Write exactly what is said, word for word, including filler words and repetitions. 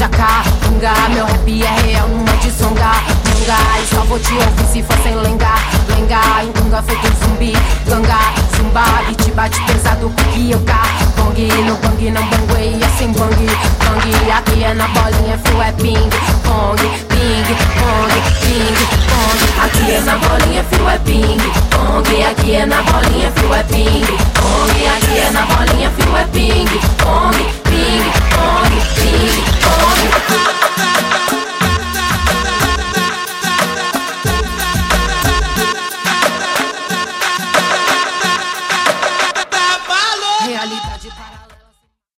jacá, lunga. Meu rap é real, numa de zonga, lunga. E só vou te ouvir se for sem lenga, lenga. Em gunga feito um zumbi, ganga, zumba. Beat bate pesado que eu cá. Bong no bang, não banguei, é sem bang, bang. Aqui é na bolinha, fio é ping, pong, ping, pong, ping, pong. Aqui é na bolinha, fio é ping, pong. Aqui é na bolinha, fio é ping, pong. Aqui é na bolinha, fio é ping, pong, ping, pong, ping, pong. Realidade paralela.